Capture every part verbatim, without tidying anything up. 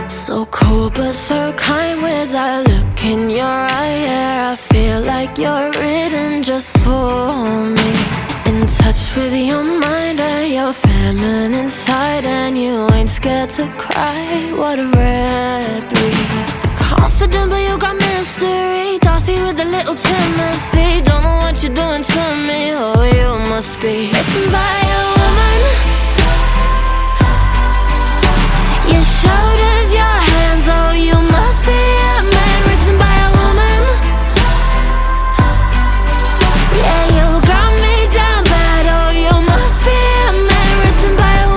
So cool but so kind with that look in your eye. Yeah, I feel like you're written just for me. In touch with your mind and your feminine side, and you ain't scared to cry. What a rare breed. Confident but you got mystery. Darcy with a little Timothy. Don't know what you're doing to me. Oh, you must be written by a woman. Your shoulders, your hands, oh, you must be a man written by a woman. Yeah, you got me down bad, oh, you must be a man written by a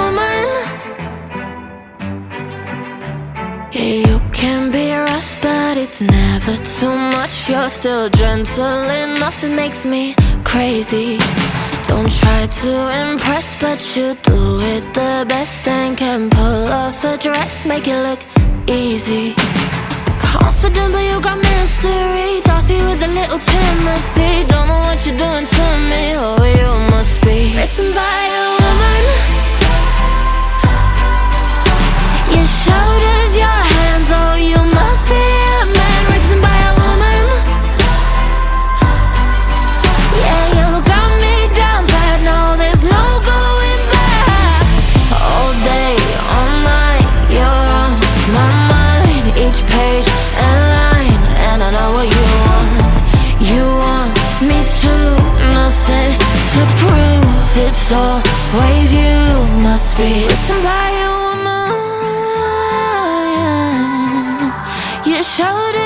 woman. Yeah, you can be rough, but it's never too much. You're still gentle and nothing makes me crazy. Don't try to impress, but you do it the best, and can pull off a dress, make it look easy. Confident but you got mystery. Darcy with a little Timothy. Don't know what you're doing to me. Oh, you must be written by a woman. Your shoulders, your hands, oh, you must be a man written by a woman. Yeah, you got me down bad, no, there's no going back. All day, all night, you're on my mind. Each page and line, and I know what you want. You want me to, nothing to prove. It's always you, must be written by a woman. Your shoulders